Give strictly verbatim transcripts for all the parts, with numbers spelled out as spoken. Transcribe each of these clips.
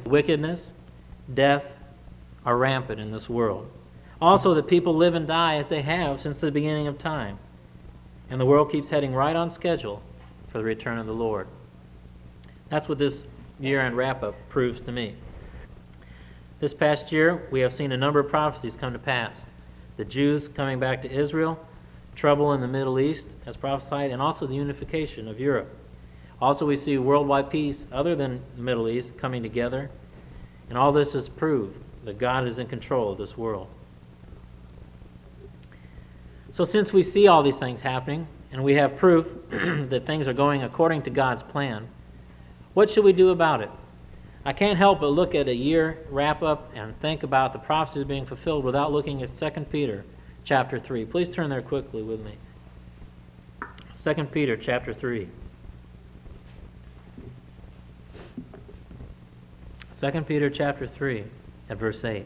Wickedness, death are rampant in this world. Also, that people live and die as they have since the beginning of time. And the world keeps heading right on schedule for the return of the Lord. That's what this year-end wrap-up proves to me. This past year, we have seen a number of prophecies come to pass. The Jews coming back to Israel, trouble in the Middle East as prophesied, and also the unification of Europe. Also, we see worldwide peace other than the Middle East coming together. And all this is proof that God is in control of this world. So since we see all these things happening, and we have proof that things are going according to God's plan, what should we do about it? I can't help but look at a year wrap-up and think about the prophecies being fulfilled without looking at Second Peter chapter three. Please turn there quickly with me. Second Peter chapter three. Second Peter chapter three at verse eight.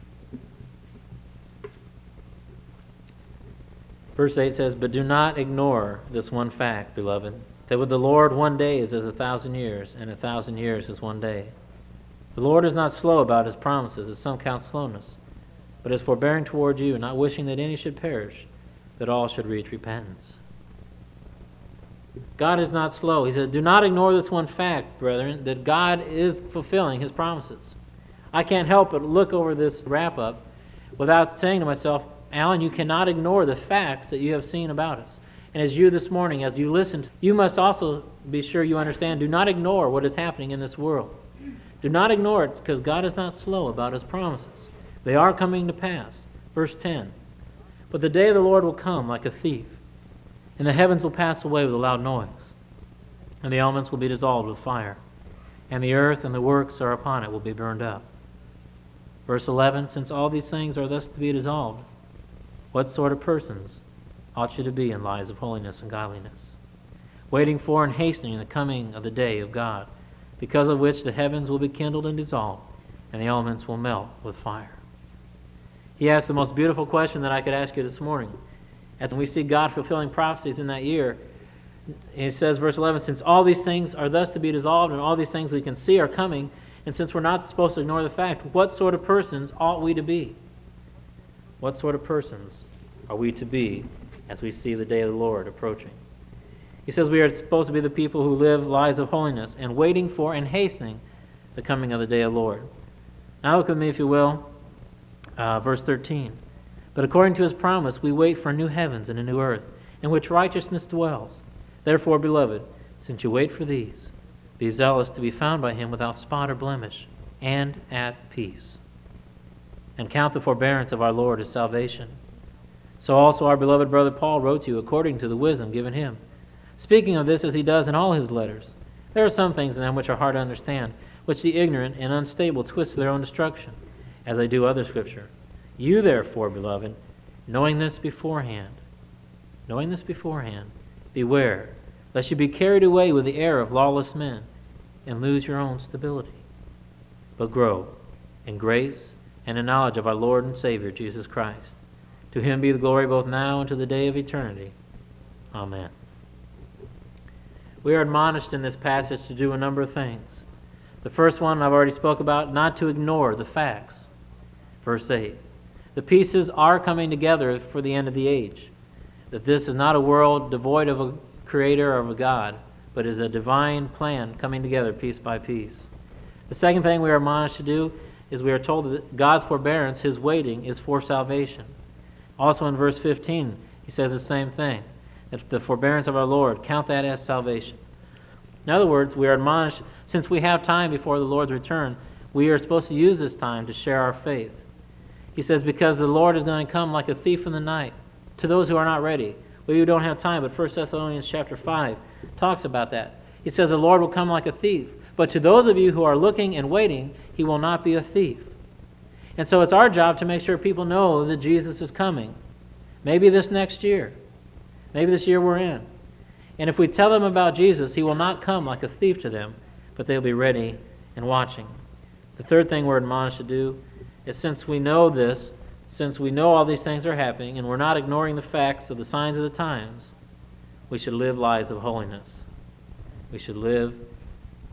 Verse eight says, "But do not ignore this one fact, beloved, that with the Lord one day is as a thousand years, and a thousand years is one day. The Lord is not slow about his promises, as some count slowness, but is forbearing toward you, not wishing that any should perish, that all should reach repentance." God is not slow. He said, do not ignore this one fact, brethren, that God is fulfilling his promises. I can't help but look over this wrap-up without saying to myself, Alan, you cannot ignore the facts that you have seen about us. And as you this morning, as you listen, you must also be sure you understand, do not ignore what is happening in this world. Do not ignore it, because God is not slow about his promises. They are coming to pass. Verse ten, "But the day of the Lord will come like a thief, and the heavens will pass away with a loud noise, and the elements will be dissolved with fire, and the earth and the works are upon it will be burned up." Verse eleven, "Since all these things are thus to be dissolved, what sort of persons ought you to be in lives of holiness and godliness, waiting for and hastening the coming of the day of God, because of which the heavens will be kindled and dissolved, and the elements will melt with fire?" He asked the most beautiful question that I could ask you this morning. As we see God fulfilling prophecies in that year, he says, verse eleven, "Since all these things are thus to be dissolved, and all these things we can see are coming, and since we're not supposed to ignore the fact, what sort of persons ought we to be?" What sort of persons are we to be as we see the day of the Lord approaching? He says we are supposed to be the people who live lives of holiness and waiting for and hastening the coming of the day of the Lord. Now look with me, if you will, uh, verse thirteen. "But according to his promise, we wait for new heavens and a new earth, in which righteousness dwells. Therefore, beloved, since you wait for these, be zealous to be found by him without spot or blemish, and at peace. And count the forbearance of our Lord as salvation. So also our beloved brother Paul wrote to you according to the wisdom given him, speaking of this as he does in all his letters. There are some things in them which are hard to understand, which the ignorant and unstable twist to their own destruction, as they do other scripture. You therefore, beloved, knowing this beforehand, knowing this beforehand, beware, lest you be carried away with the error of lawless men, and lose your own stability. But grow in grace and in knowledge of our Lord and Savior, Jesus Christ. To him be the glory both now and to the day of eternity. Amen." We are admonished in this passage to do a number of things. The first one I've already spoke about, not to ignore the facts. Verse eight. The pieces are coming together for the end of the age. That this is not a world devoid of a creator or of a God, but is a divine plan coming together piece by piece. The second thing we are admonished to do is we are told that God's forbearance, his waiting, is for salvation. Also in verse fifteen, he says the same thing, that the forbearance of our Lord, count that as salvation. In other words, we are admonished, since we have time before the Lord's return, we are supposed to use this time to share our faith. He says, because the Lord is going to come like a thief in the night to those who are not ready. We don't have time, but First Thessalonians chapter five talks about that. He says the Lord will come like a thief, but to those of you who are looking and waiting, he will not be a thief. And so it's our job to make sure people know that Jesus is coming. Maybe this next year. Maybe this year we're in. And if we tell them about Jesus, he will not come like a thief to them, but they'll be ready and watching. The third thing we're admonished to do is, since we know this, since we know all these things are happening, and we're not ignoring the facts of the signs of the times, we should live lives of holiness. We should live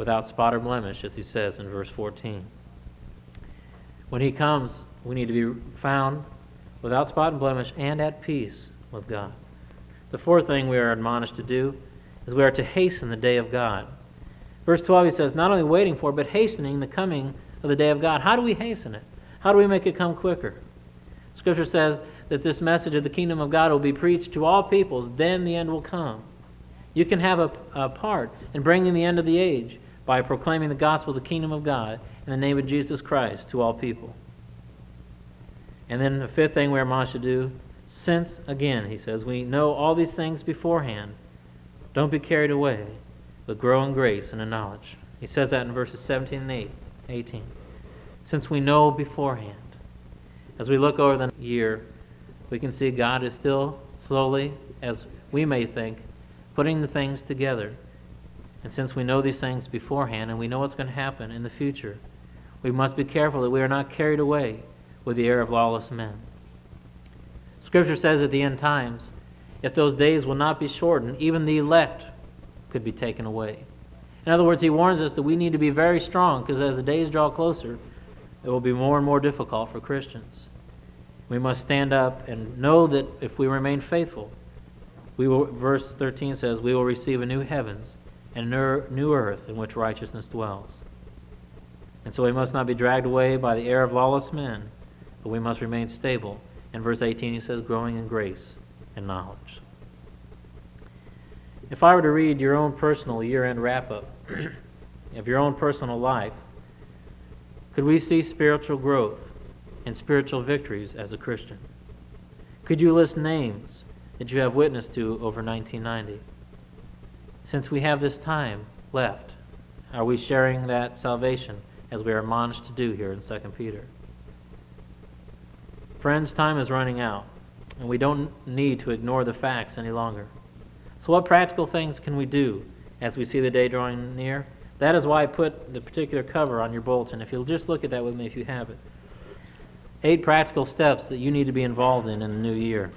without spot or blemish, as he says in verse fourteen. When he comes, we need to be found without spot and blemish and at peace with God. The fourth thing we are admonished to do is we are to hasten the day of God. Verse twelve, he says, not only waiting for, but hastening the coming of the day of God. How do we hasten it? How do we make it come quicker? Scripture says that this message of the kingdom of God will be preached to all peoples, then the end will come. You can have a, a part in bringing the end of the age by proclaiming the gospel of the kingdom of God in the name of Jesus Christ to all people. And then the fifth thing we're admonished to do, since, again, he says, we know all these things beforehand, don't be carried away, but grow in grace and in knowledge. He says that in verses seventeen and eighteen. Since we know beforehand. As we look over the year, we can see God is still slowly, as we may think, putting the things together. And since we know these things beforehand and we know what's going to happen in the future, we must be careful that we are not carried away with the error of lawless men. Scripture says at the end times, if those days will not be shortened, even the elect could be taken away. In other words, he warns us that we need to be very strong, because as the days draw closer, it will be more and more difficult for Christians. We must stand up and know that if we remain faithful, we will, verse thirteen says, we will receive a new heavens and a new earth in which righteousness dwells. And so we must not be dragged away by the error of lawless men, but we must remain stable. In verse eighteen, he says, growing in grace and knowledge. If I were to read your own personal year-end wrap-up of your own personal life, could we see spiritual growth and spiritual victories as a Christian? Could you list names that you have witnessed to over nineteen ninety? Since we have this time left, are we sharing that salvation as we are admonished to do here in Second Peter? Friends, time is running out, and we don't need to ignore the facts any longer. So what practical things can we do as we see the day drawing near? That is why I put the particular cover on your bulletin. If you'll just look at that with me if you have it. Eight practical steps that you need to be involved in in the new year.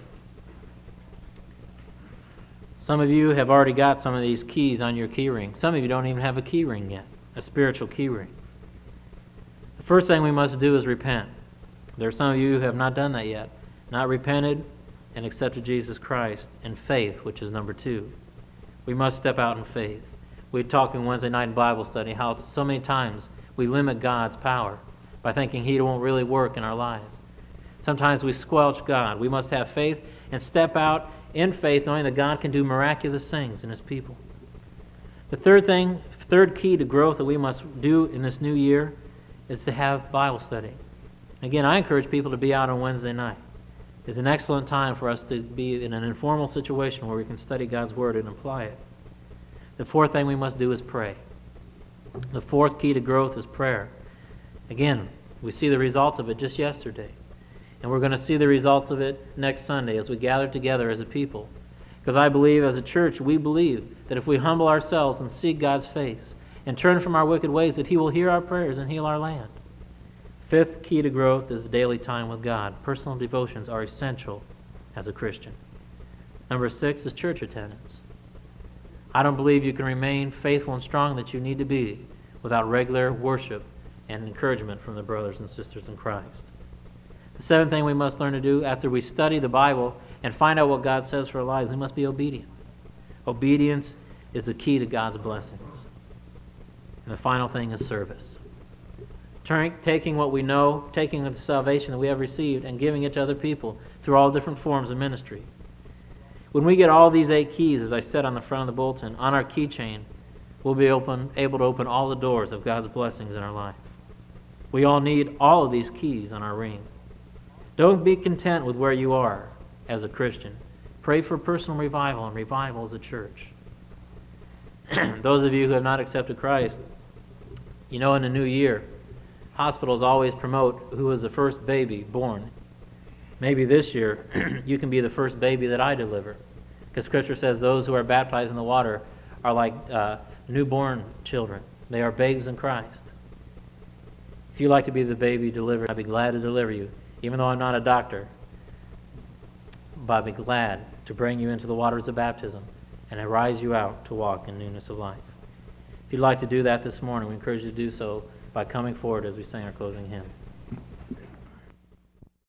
Some of you have already got some of these keys on your key ring. Some of you don't even have a key ring yet, a spiritual key ring. The first thing we must do is repent. There are some of you who have not done that yet, not repented and accepted Jesus Christ in faith, which is number two. We must step out in faith. We talked in Wednesday night Bible study how so many times we limit God's power by thinking He won't really work in our lives. Sometimes we squelch God. We must have faith and step out in faith, knowing that God can do miraculous things in His people. The third thing, third key to growth that we must do in this new year is to have Bible study. Again, I encourage people to be out on Wednesday night. It's an excellent time for us to be in an informal situation where we can study God's Word and apply it. The fourth thing we must do is pray. The fourth key to growth is prayer. Again, we see the results of it just yesterday. And we're going to see the results of it next Sunday as we gather together as a people. Because I believe as a church, we believe that if we humble ourselves and seek God's face and turn from our wicked ways, that He will hear our prayers and heal our land. Fifth key to growth is daily time with God. Personal devotions are essential as a Christian. Number six is church attendance. I don't believe you can remain faithful and strong that you need to be without regular worship and encouragement from the brothers and sisters in Christ. The seventh thing we must learn to do after we study the Bible and find out what God says for our lives, we must be obedient. Obedience is the key to God's blessings. And the final thing is service. Turning, taking what we know, taking the salvation that we have received, and giving it to other people through all different forms of ministry. When we get all these eight keys, as I said on the front of the bulletin, on our keychain, we'll be open, able to open all the doors of God's blessings in our life. We all need all of these keys on our ring. Don't be content with where you are as a Christian. Pray for personal revival and revival as a church. Those of you who have not accepted Christ, you know in the new year, hospitals always promote who was the first baby born. Maybe this year you can be the first baby that I deliver. Because Scripture says those who are baptized in the water are like uh, newborn children. They are babes in Christ. If you'd like to be the baby delivered, I'd be glad to deliver you. Even though I'm not a doctor, but I'd be glad to bring you into the waters of baptism and arise you out to walk in newness of life. If you'd like to do that this morning, we encourage you to do so by coming forward as we sing our closing hymn.